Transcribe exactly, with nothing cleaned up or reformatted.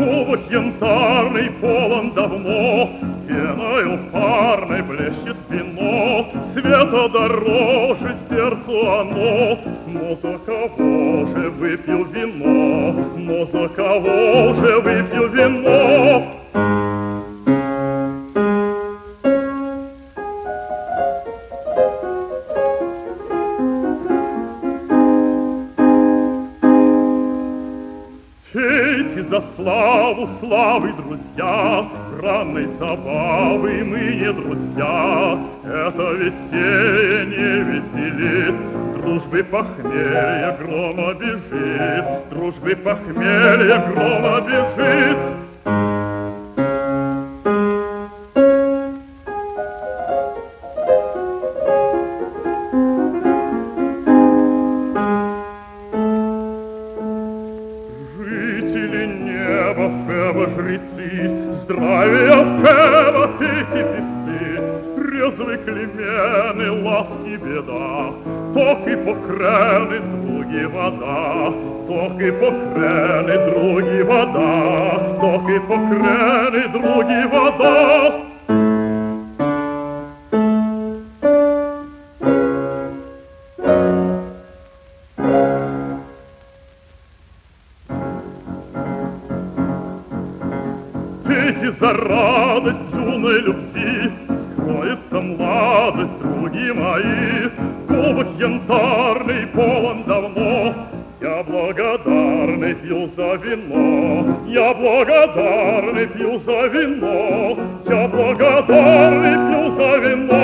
Кубок янтарный полон давно, пеною парной блещет вино. Света дороже сердцу оно, но за кого же выпил вино? Но за кого же выпил вино? Пейте за славу славы, друзья, бранной забавы мы не друзья. Это веселье не веселит, дружбы похмелье грома бежит, дружбы похмелье грома бежит. Феба жрецы, здравия Феба, пейте певцы, резвы клемены, ласки беда, ток и покрены, други вода, ток и покрены, други вода, ток и покрены, други вода. Пейте за радость юной любви, скроется младость, други мои. Кубок янтарный полон давно, я благодарный пью за вино, я благодарный пью за вино, я благодарный пью за вино.